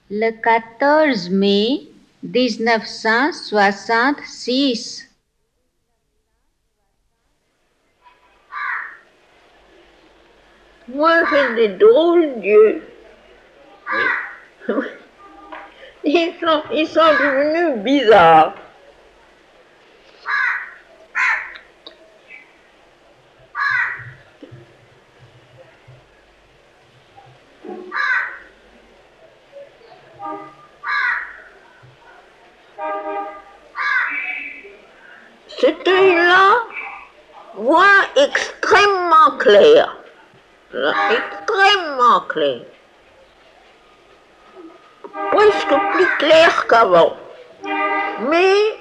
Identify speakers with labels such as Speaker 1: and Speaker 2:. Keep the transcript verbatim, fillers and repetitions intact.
Speaker 1: le quatorze mai mille neuf cent soixante-six.
Speaker 2: Moi, j'ai des drôles d'yeux. Ils sont, ils sont devenus bizarres. Cet œil-là voit extrêmement clair. Là, extrêmement clair. Presque plus clair qu'avant. Mais